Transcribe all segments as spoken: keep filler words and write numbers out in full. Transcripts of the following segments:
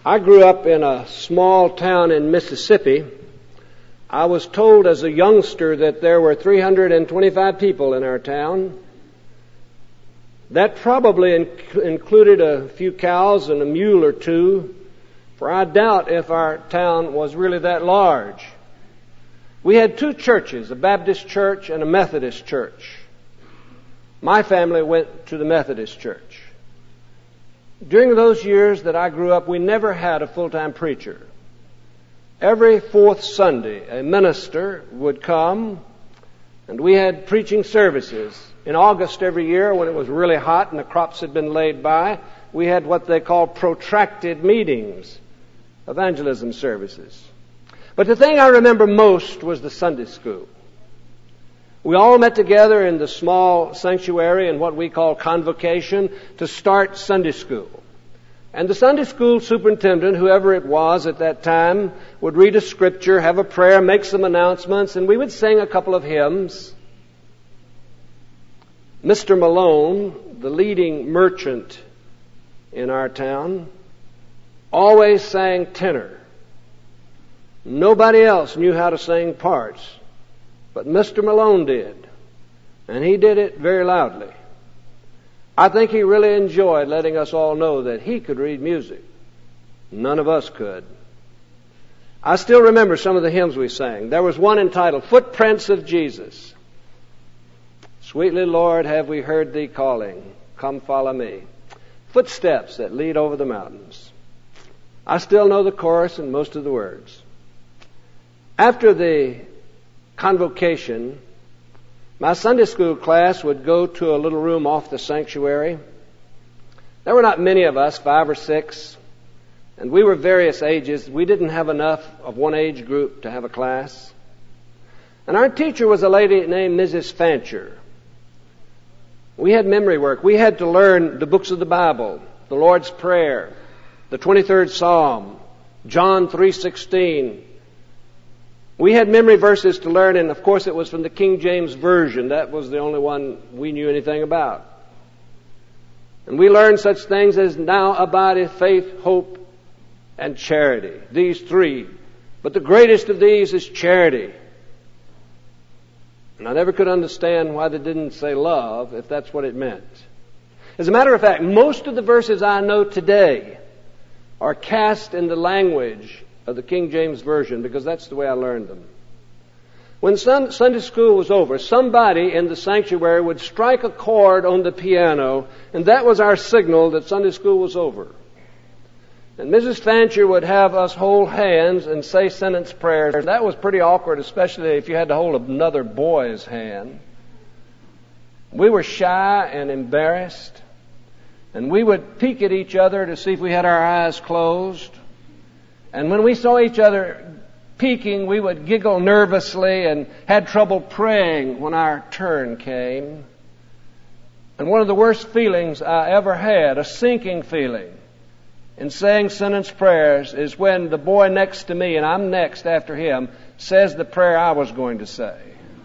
I grew up in a small town in Mississippi. I was told as a youngster that there were three hundred twenty-five people in our town. That probably inc- included a few cows and a mule or two, for I doubt if our town was really that large. We had two churches, a Baptist church and a Methodist church. My family went to the Methodist church. During those years that I grew up, we never had a full-time preacher. Every fourth Sunday, a minister would come, and we had preaching services. In August every year, when it was really hot and the crops had been laid by, we had what they call protracted meetings, evangelism services. But the thing I remember most was the Sunday school. We all met together in the small sanctuary in what we call convocation to start Sunday school. And the Sunday school superintendent, whoever it was at that time, would read a scripture, have a prayer, make some announcements, and we would sing a couple of hymns. Mister Malone, the leading merchant in our town, always sang tenor. Nobody else knew how to sing parts, but Mister Malone did, and he did it very loudly. I think he really enjoyed letting us all know that he could read music. None of us could. I still remember some of the hymns we sang. There was one entitled, Footprints of Jesus. Sweetly, Lord, have we heard thee calling, come follow me. Footsteps that lead over the mountains. I still know the chorus and most of the words. After the convocation, my Sunday school class would go to a little room off the sanctuary. There were not many of us, five or six, and we were various ages. We didn't have enough of one age group to have a class. And our teacher was a lady named Missus Fancher. We had memory work. We had to learn the books of the Bible, the Lord's Prayer, the twenty-third Psalm, John three sixteen. We had memory verses to learn, and of course it was from the King James Version. That was the only one we knew anything about. And we learned such things as now abideth faith, hope, and charity. These three. But the greatest of these is charity. And I never could understand why they didn't say love, if that's what it meant. As a matter of fact, most of the verses I know today are cast in the language of the King James Version, because that's the way I learned them. When Sunday school was over, somebody in the sanctuary would strike a chord on the piano, and that was our signal that Sunday school was over. And Missus Fancher would have us hold hands and say sentence prayers. That was pretty awkward, especially if you had to hold another boy's hand. We were shy and embarrassed, and we would peek at each other to see if we had our eyes closed. And when we saw each other peeking, we would giggle nervously and had trouble praying when our turn came. And one of the worst feelings I ever had, a sinking feeling, in saying sentence prayers is when the boy next to me, and I'm next after him, says the prayer I was going to say.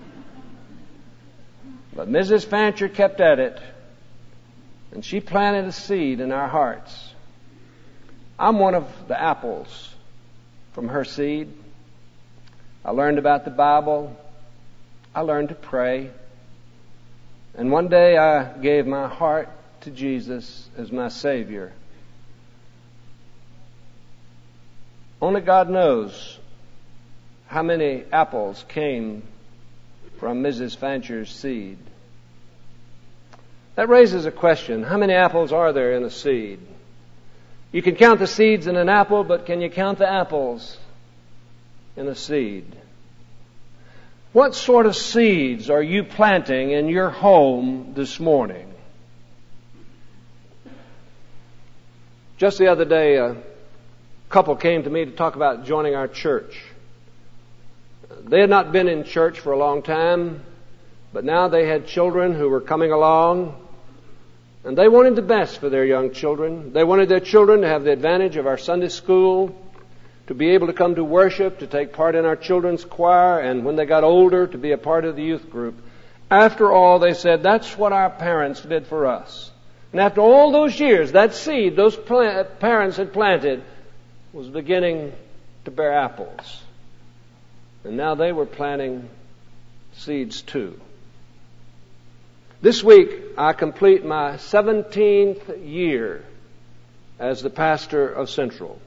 But Missus Fancher kept at it, and she planted a seed in our hearts. I'm one of the apples from her seed. I learned about the Bible. I learned to pray. And one day I gave my heart to Jesus as my Savior. Only God knows how many apples came from Missus Fancher's seed. That raises a question. How many apples are there in a seed? You can count the seeds in an apple, but can you count the apples in a seed? What sort of seeds are you planting in your home this morning? Just the other day, a couple came to me to talk about joining our church. They had not been in church for a long time, but now they had children who were coming along. And they wanted the best for their young children. They wanted their children to have the advantage of our Sunday school, to be able to come to worship, to take part in our children's choir, and when they got older, to be a part of the youth group. After all, they said, that's what our parents did for us. And after all those years, that seed those plant, parents had planted was beginning to bear apples. And now they were planting seeds too. This week, I complete my seventeenth year as the pastor of Central.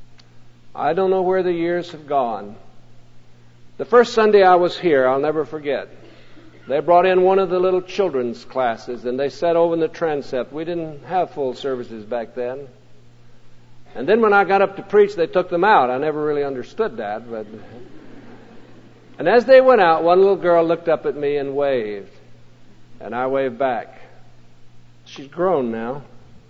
I don't know where the years have gone. The first Sunday I was here, I'll never forget. They brought in one of the little children's classes, and they sat over in the transept. We didn't have full services back then. And then when I got up to preach, they took them out. I never really understood that. But And as they went out, one little girl looked up at me and waved. And I waved back. She's grown now.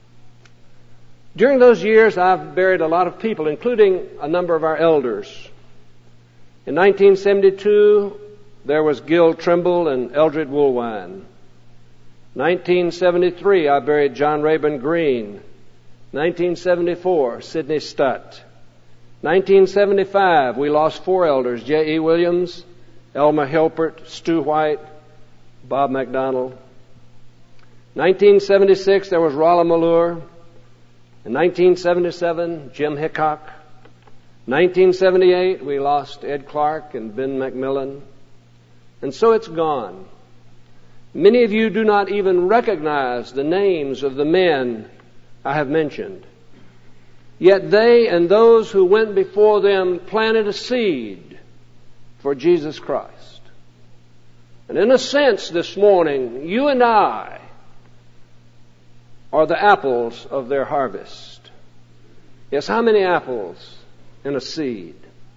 During those years, I've buried a lot of people, including a number of our elders. In nineteen seventy-two, there was Gil Trimble and Eldred Woolwine. nineteen seventy-three, I buried John Rayburn Green. nineteen seventy-four, Sidney Stutt. nineteen seventy-five, we lost four elders, J E. Williams, Elmer Hilpert, Stu White, Bob McDonald. nineteen seventy-six, there was Rolla Malure. In nineteen seventy-seven, Jim Hickok. nineteen seventy-eight, we lost Ed Clark and Ben McMillan. And so it's gone. Many of you do not even recognize the names of the men I have mentioned. Yet they and those who went before them planted a seed for Jesus Christ. And in a sense this morning, you and I are the apples of their harvest. Yes, how many apples in a seed?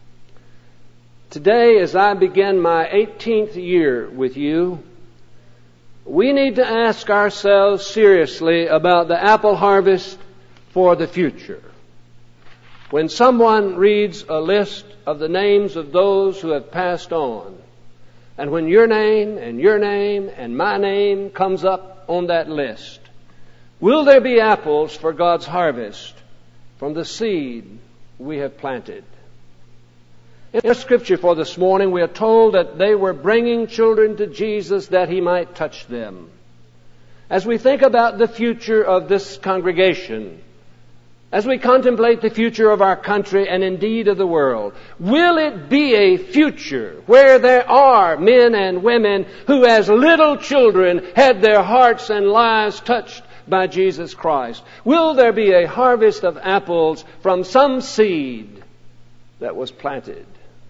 Today, as I begin my eighteenth year with you, we need to ask ourselves seriously about the apple harvest for the future. When someone reads a list of the names of those who have passed on, and when your name and your name and my name comes up on that list, will there be apples for God's harvest from the seed we have planted? In our scripture for this morning, we are told that they were bringing children to Jesus that He might touch them. As we think about the future of this congregation, as we contemplate the future of our country and indeed of the world, will it be a future where there are men and women who as little children had their hearts and lives touched by Jesus Christ? Will there be a harvest of apples from some seed that was planted?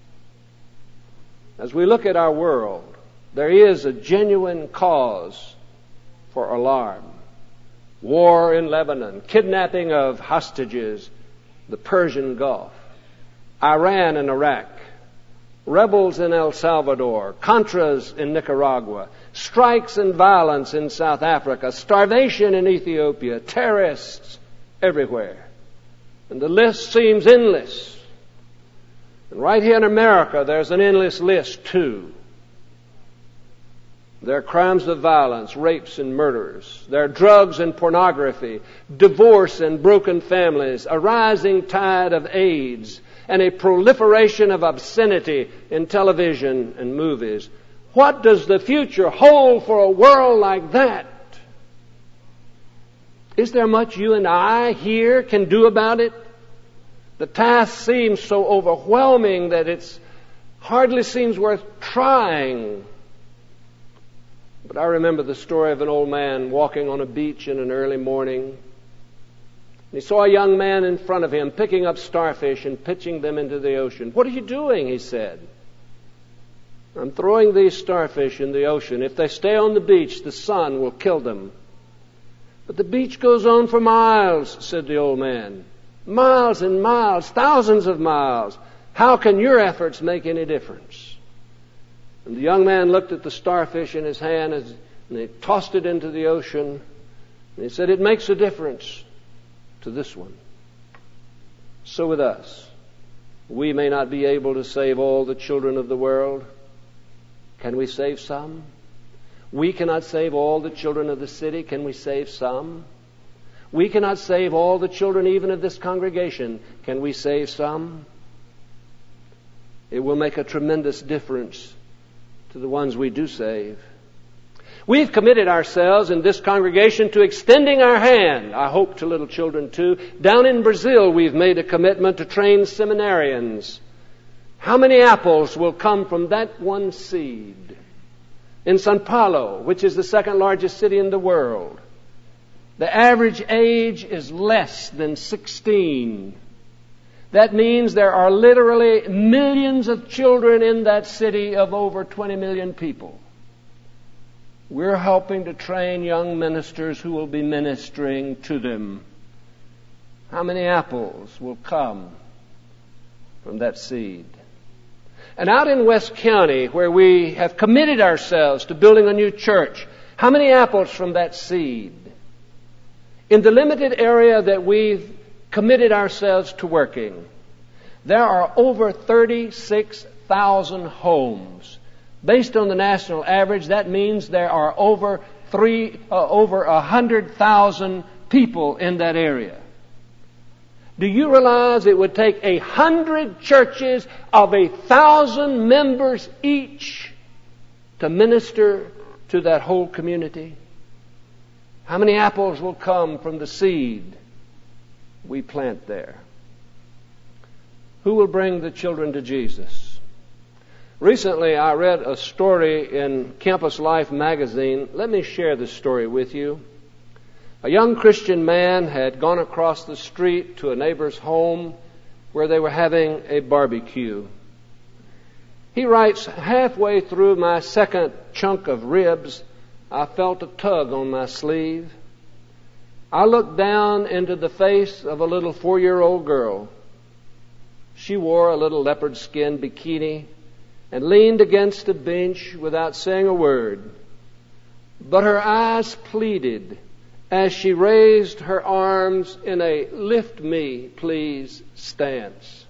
As we look at our world, there is a genuine cause for alarm. War in Lebanon, kidnapping of hostages, the Persian Gulf, Iran and Iraq, rebels in El Salvador, Contras in Nicaragua, strikes and violence in South Africa, starvation in Ethiopia, terrorists everywhere. And the list seems endless. And right here in America, there's an endless list too. There are crimes of violence, rapes and murders. There are drugs and pornography, divorce and broken families, a rising tide of AIDS, and a proliferation of obscenity in television and movies. What does the future hold for a world like that? Is there much you and I here can do about it? The task seems so overwhelming that it hardly seems worth trying. But I remember the story of an old man walking on a beach in an early morning. He saw a young man in front of him picking up starfish and pitching them into the ocean. "What are you doing?" he said. "I'm throwing these starfish in the ocean. If they stay on the beach, the sun will kill them." "But the beach goes on for miles," said the old man. "Miles and miles, thousands of miles. How can your efforts make any difference?" And the young man looked at the starfish in his hand and he tossed it into the ocean. And he said, "It makes a difference to this one." So with us, we may not be able to save all the children of the world. Can we save some? We cannot save all the children of the city. Can we save some? We cannot save all the children even of this congregation. Can we save some? It will make a tremendous difference to the ones we do save. We've committed ourselves in this congregation to extending our hand, I hope to little children too. Down in Brazil, we've made a commitment to train seminarians. How many apples will come from that one seed? In Sao Paulo, which is the second largest city in the world, the average age is less than sixteen. That means there are literally millions of children in that city of over twenty million people. We're helping to train young ministers who will be ministering to them. How many apples will come from that seed? And out in West County, where we have committed ourselves to building a new church, how many apples from that seed? In the limited area that we've committed ourselves to working, there are over thirty-six thousand homes. Based on the national average, that means there are over three, uh, over a hundred thousand people in that area. Do you realize it would take a hundred churches of a thousand members each to minister to that whole community? How many apples will come from the seed we plant there? Who will bring the children to Jesus? Recently, I read a story in Campus Life magazine. Let me share this story with you. A young Christian man had gone across the street to a neighbor's home where they were having a barbecue. He writes, halfway through my second chunk of ribs, I felt a tug on my sleeve. I looked down into the face of a little four-year-old girl. She wore a little leopard skin bikini and leaned against a bench without saying a word. But her eyes pleaded as she raised her arms in a lift me, please stance.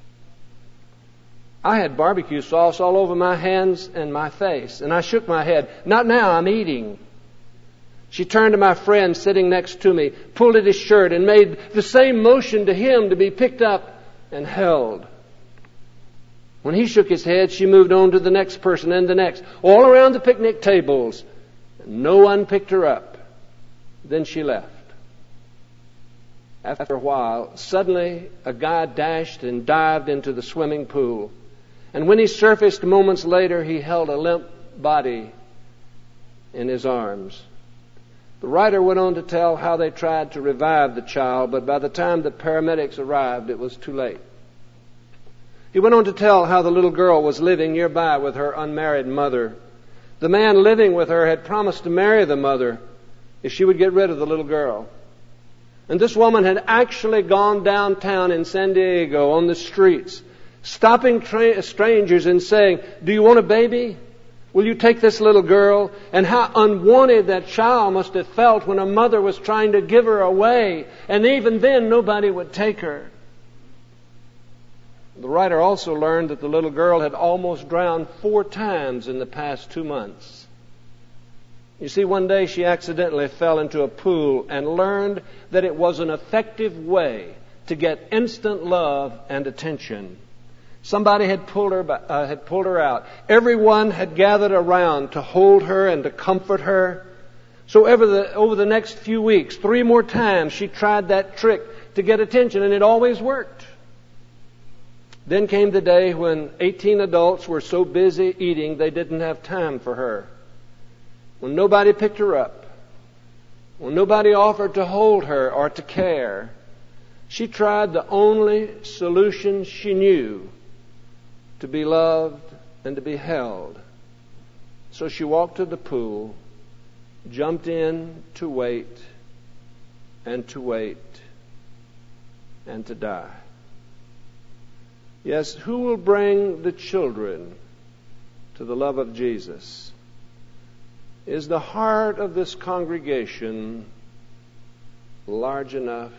I had barbecue sauce all over my hands and my face, and I shook my head. Not now, I'm eating. She turned to my friend sitting next to me, pulled at his shirt, and made the same motion to him to be picked up and held. When he shook his head, she moved on to the next person and the next, all around the picnic tables. No one picked her up. Then she left. After a while, suddenly a guy dashed and dived into the swimming pool. And when he surfaced moments later, he held a limp body in his arms. The writer went on to tell how they tried to revive the child, but by the time the paramedics arrived, it was too late. He went on to tell how the little girl was living nearby with her unmarried mother. The man living with her had promised to marry the mother if she would get rid of the little girl. And this woman had actually gone downtown in San Diego on the streets, stopping tra- strangers and saying, do you want a baby? Will you take this little girl? And how unwanted that child must have felt when a mother was trying to give her away. And even then, nobody would take her. The writer also learned that the little girl had almost drowned four times in the past two months. You see, one day she accidentally fell into a pool and learned that it was an effective way to get instant love and attention. Somebody had pulled her, uh, had pulled her out. Everyone had gathered around to hold her and to comfort her. So over the, over the next few weeks, three more times, she tried that trick to get attention, and it always worked. Then came the day when eighteen adults were so busy eating they didn't have time for her. When nobody picked her up, when nobody offered to hold her or to care, she tried the only solution she knew to be loved and to be held. So she walked to the pool, jumped in to wait and to wait and to die. Yes, who will bring the children to the love of Jesus? Is the heart of this congregation large enough?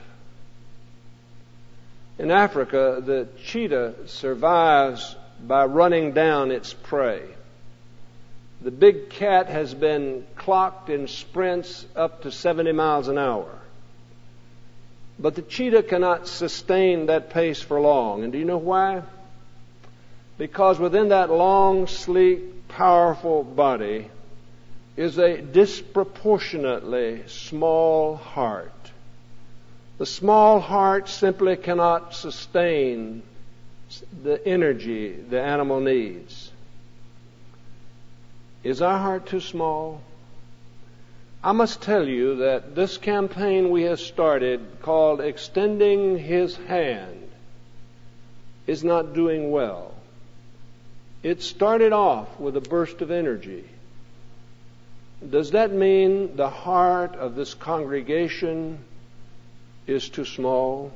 In Africa, the cheetah survives by running down its prey. The big cat has been clocked in sprints up to seventy miles an hour. But the cheetah cannot sustain that pace for long. And do you know why? Because within that long, sleek, powerful body, is a disproportionately small heart. The small heart simply cannot sustain the energy the animal needs. Is our heart too small? I must tell you that this campaign we have started, called Extending His Hand, is not doing well. It started off with a burst of energy. Does that mean the heart of this congregation is too small?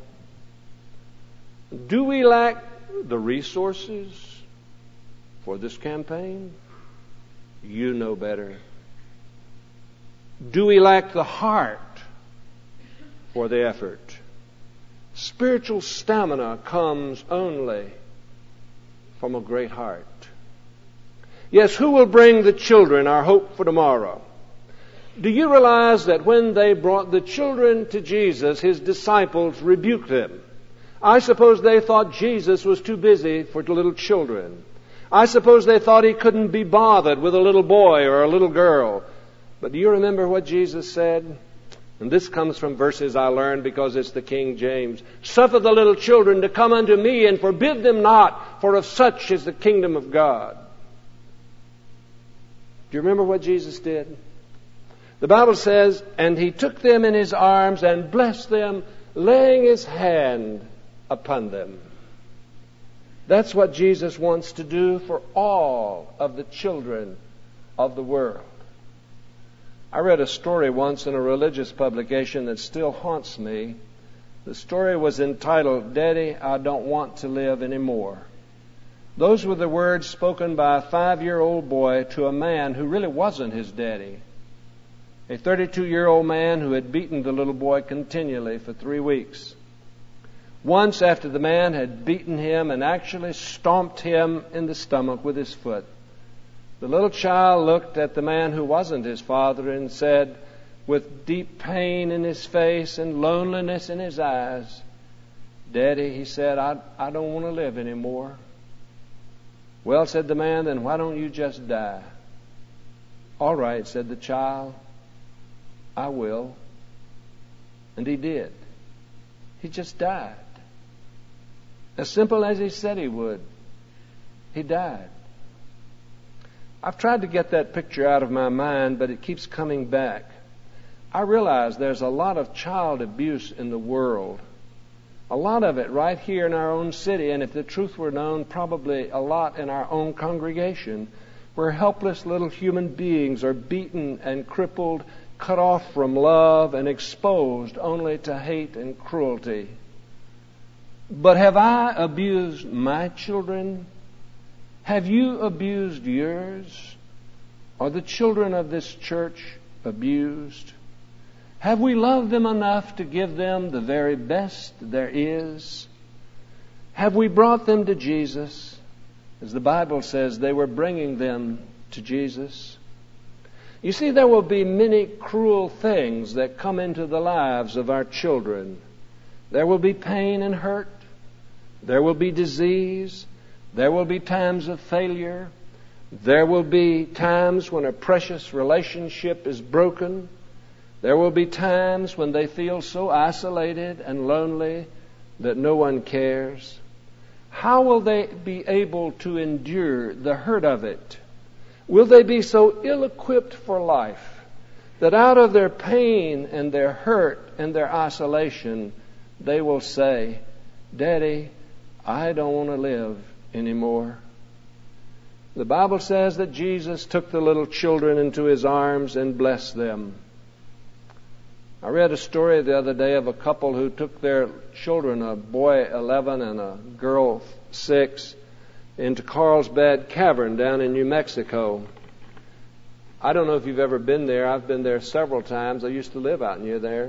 Do we lack the resources for this campaign? You know better. Do we lack the heart for the effort? Spiritual stamina comes only from a great heart. Yes, who will bring the children, our hope for tomorrow? Do you realize that when they brought the children to Jesus, His disciples rebuked them? I suppose they thought Jesus was too busy for little children. I suppose they thought He couldn't be bothered with a little boy or a little girl. But do you remember what Jesus said? And this comes from verses I learned because it's the King James. Suffer the little children to come unto me, and forbid them not, for of such is the kingdom of God. Do you remember what Jesus did? The Bible says, and He took them in His arms and blessed them, laying His hand upon them. That's what Jesus wants to do for all of the children of the world. I read a story once in a religious publication that still haunts me. The story was entitled, Daddy, I Don't Want to Live Anymore. Those were the words spoken by a five-year-old boy to a man who really wasn't his daddy. A thirty-two-year-old man who had beaten the little boy continually for three weeks. Once, after the man had beaten him and actually stomped him in the stomach with his foot, the little child looked at the man who wasn't his father and said, with deep pain in his face and loneliness in his eyes, Daddy, he said, I, I don't want to live anymore. Well, said the man, then why don't you just die? All right, said the child, I will. And he did. He just died. As simple as he said he would. He died. I've tried to get that picture out of my mind, but it keeps coming back. I realize there's a lot of child abuse in the world. A lot of it right here in our own city, and if the truth were known, probably a lot in our own congregation, where helpless little human beings are beaten and crippled, cut off from love, and exposed only to hate and cruelty. But have I abused my children? Have you abused yours? Are the children of this church abused? Have we loved them enough to give them the very best there is? Have we brought them to Jesus? As the Bible says, they were bringing them to Jesus. You see, there will be many cruel things that come into the lives of our children. There will be pain and hurt. There will be disease. There will be times of failure. There will be times when a precious relationship is broken. There will be times when they feel so isolated and lonely that no one cares. How will they be able to endure the hurt of it? Will they be so ill-equipped for life that out of their pain and their hurt and their isolation, they will say, Daddy, I don't want to live anymore? The Bible says that Jesus took the little children into His arms and blessed them. I read a story the other day of a couple who took their children, a boy eleven and a girl six, into Carlsbad Cavern down in New Mexico. I don't know if you've ever been there. I've been there several times. I used to live out near there.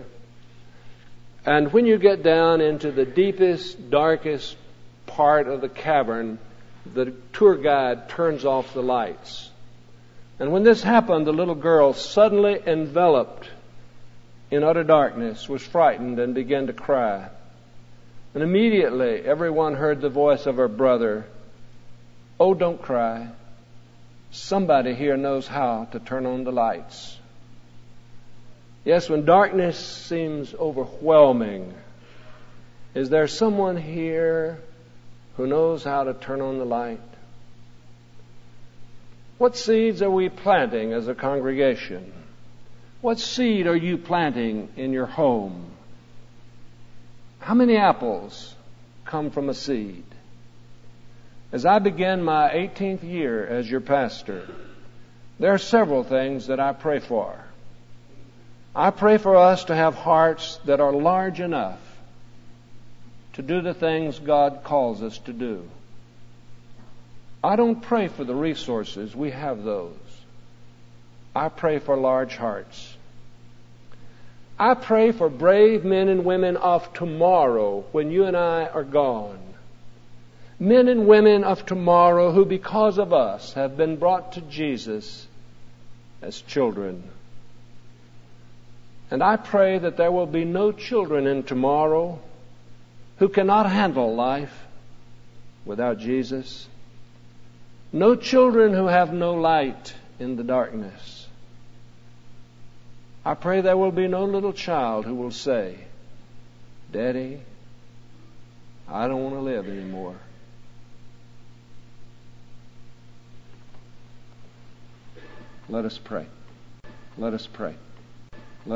And when you get down into the deepest, darkest part of the cavern, the tour guide turns off the lights. And when this happened, the little girl, suddenly enveloped in utter darkness, was frightened and began to cry. And immediately everyone heard the voice of her brother, Oh, don't cry. Somebody here knows how to turn on the lights. Yes, when darkness seems overwhelming, is there someone here who knows how to turn on the light? What seeds are we planting as a congregation? What seed are you planting in your home? How many apples come from a seed? As I begin my eighteenth year as your pastor, there are several things that I pray for. I pray for us to have hearts that are large enough to do the things God calls us to do. I don't pray for the resources. We have those. I pray for large hearts. I pray for brave men and women of tomorrow when you and I are gone. Men and women of tomorrow who, because of us, have been brought to Jesus as children. And I pray that there will be no children in tomorrow who cannot handle life without Jesus. No children who have no light in the darkness. I pray there will be no little child who will say, "Daddy, I don't want to live anymore." Let us pray. Let us pray.